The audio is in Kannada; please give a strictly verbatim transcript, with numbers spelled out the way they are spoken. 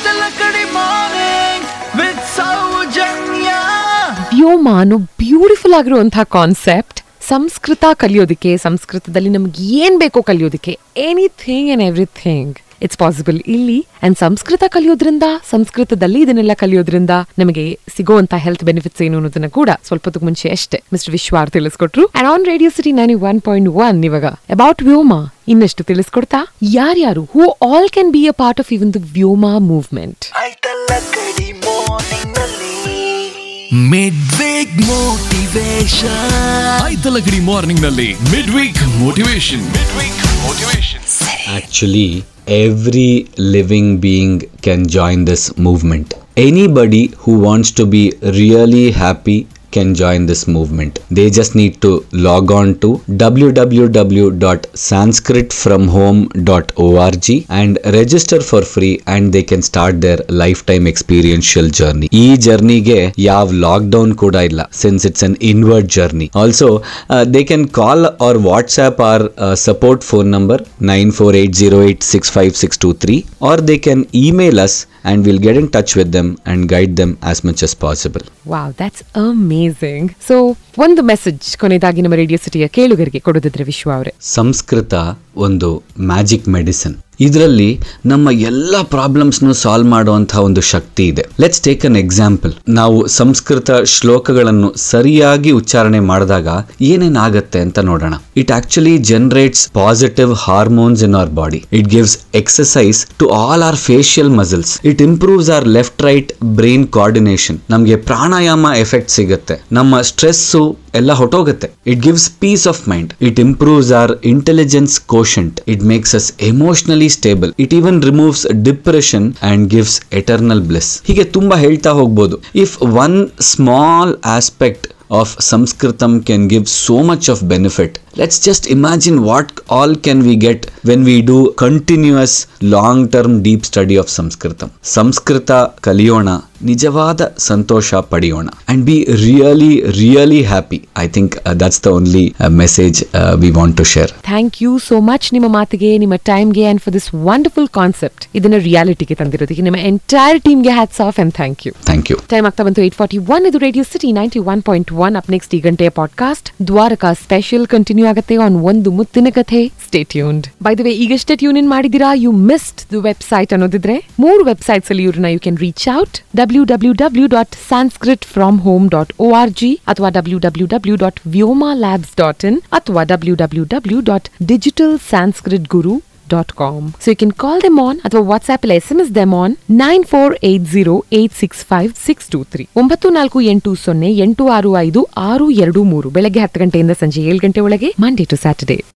ವ್ಯೋಮ ಅನ್ನೋ ಬ್ಯೂಟಿಫುಲ್ ಆಗಿರುವಂತಹ ಕಾನ್ಸೆಪ್ಟ್ ಸಂಸ್ಕೃತ ಕಲಿಯೋದಕ್ಕೆ, ಸಂಸ್ಕೃತದಲ್ಲಿ ನಮ್ಗೆ ಏನ್ ಬೇಕೋ ಕಲಿಯೋದಕ್ಕೆ, anything and everything it's possible ಇಲ್ಲಿ. ಅಂಡ್ ಸಂಸ್ಕೃತ ಕಲಿಯೋದ್ರಿಂದ, ಸಂಸ್ಕೃತದಲ್ಲಿ ಇದನ್ನೆಲ್ಲ ಕಲಿಯೋದ್ರಿಂದ ನಮಗೆ ಸಿಗುವಂತ ಹೆಲ್ತ್ ಬೆನಿಫಿಟ್ಸ್ ಏನು ಅನ್ನೋದನ್ನ ಕೂಡ ಸ್ವಲ್ಪ ಹೊತ್ತಿಗೆ ಮುಂಚೆ ಅಷ್ಟೇ ಮಿಸ್ಟರ್ ವಿಶ್ವಾರ್ ತಿಳಿಸ್ಕೊಟ್ರು. And on radio city ninety one point one ಇವಾಗ ಅಬೌಟ್ ವ್ಯೋಮ ಇನ್ನಷ್ಟು ತಿಳಿಸ್ಕೊಡ್ತಾ ಯಾರ್ಯಾರು who all can be a part of even the Vyoma movement. Mid week motivation ಆಯ್ತಲಗಡಿ ಮಾರ್ನಿಂಗ್ ನಲ್ಲಿ mid week motivation mid week motivation. Actually, every living being can join this movement. Anybody who wants to be really happy can join this movement. They just need to log on to w w w dot sanskrit from home dot org and register for free, and they can start their lifetime experiential journey. Ee journey ge yav lockdown kuda illa, since it's an inward journey. Also uh, they can call or WhatsApp our uh, support phone number nine four eight zero eight six five six two three, or they can email us and we'll get in touch with them and guide them as much as possible. Wow, that's amazing. So ಒಂದು ಮೆಸೇಜ್ ಕೊನೆಯದಾಗಿ ನಮ್ಮ ರೇಡಿಯೋ ಸಿಟಿಯ ಕೇಳುಗರಿಗೆ ಕೊಡೋದಿದ್ರೆ ವಿಶ್ವ ಅವರೇ. ಸಂಸ್ಕೃತ ಒಂದು ಮ್ಯಾಜಿಕ್ ಮೆಡಿಸಿನ್. ಇದರಲ್ಲಿ ನಮ್ಮ ಎಲ್ಲ ಪ್ರಾಬ್ಲಮ್ಸ್ನು ಸಾಲ್ವ್ ಮಾಡುವಂತಹ ಒಂದು ಶಕ್ತಿ ಇದೆ. Let's take an example. ನಾವು ಸಂಸ್ಕೃತ ಶ್ಲೋಕಗಳನ್ನು ಸರಿಯಾಗಿ ಉಚ್ಚಾರಣೆ ಮಾಡಿದಾಗ ಏನೇನಾಗತ್ತೆ ಅಂತ ನೋಡೋಣ. It actually generates positive hormones in our body. It gives exercise to all our facial muscles. It improves our left right brain coordination. ನಮಗೆ ಪ್ರಾಣಾಯಾಮ ಎಫೆಕ್ಟ್ ಸಿಗುತ್ತೆ. ನಮ್ಮ ಸ್ಟ್ರೆಸ್ಸು ಎಲ್ಲ ಹೊಟ್ಟೋಗುತ್ತೆ. It gives peace of mind. It improves our intelligence quotient. It makes us emotionally stable. It even removes depression and gives eternal bliss. ಹೀಗೆ ತುಂಬಾ ಹೇಳ್ತಾ ಹೋಗ್ಬೋದು. If one small aspect of Sanskritam can give so much of benefit, let's just imagine what all can we get when we do continuous long term deep study of Sanskritam. Samskrita kaliyona, nijavada santosha padiyona, and be really really happy. I think uh, that's the only uh, message uh, we want to share. Thank you so much ನಿಮ್ಮ ಮಾತಿಗೆ, ನಿಮ್ಮ ಟೈಮ್ಗೆ, and for this wonderful concept. ಇದನ್ನ ರಿಯಾಲಿಟಿಗೆ ತಂದಿರೋದಕ್ಕೆ ನಿಮ್ಮ ಎಂಟೈರ್ ಟೀಮ್ಗೆ hats off and thank you. Thank you. Time ಆಗ್ತಾ ಬಂತು ಏಟ್ ಫಾರ್ಟಿ ಒನ್. ಇದು radio city ninety one point one. Up next ಈ ಗಂಟೆಯ ಪಾಡ್ಕಾಸ್ಟ್ ದ್ವಾರಕಾ ಸ್ಪೆಷಲ್ ಕಂಟಿನ್ಯೂ ಆಗುತ್ತೆ ಆನ್ ಒಂದು ಮುತ್ತಿನ ಕಥೆ. Stay tuned. By the way, ಈಗಷ್ಟೇ ಟ್ಯೂನ್ ಇನ್ ಮಾಡಿದಿರಾ, ಯು ಮಿಸ್ಡ್ ದ ವೆಬ್ಸೈಟ್ ಅನ್ನೋದಿದ್ರೆ ಮೂರು ವೆಬ್ಸೈಟ್ಸ್ ಅಲ್ಲಿ ಇವ್ರನ್ನ you can reach out. W W W dot Sanskrit from home dot O R G ಅಥವಾ W W W dot Vyoma labs dot in ಅಥವಾ W W W dot digital Sanskrit guru dot com. So you can call them on ಅಥವಾ WhatsApp ಅಲ್ಲಿ S M S them on nine four eight zero eight six five six two three. ಒಂಬತ್ತು ನಾಲ್ಕು ಎಂಟು ಸೊನ್ನೆ ಎಂಟು ಆರು ಐದು ಆರು ಎರಡು ಮೂರು. ಬೆಳಗ್ಗೆ ಹತ್ತು ಗಂಟೆಯಿಂದ ಸಂಜೆ ಏಳು ಗಂಟೆ ಒಳಗೆ, ಮಂಡೇ ಟು ಸ್ಯಾಟರ್ಡೇ.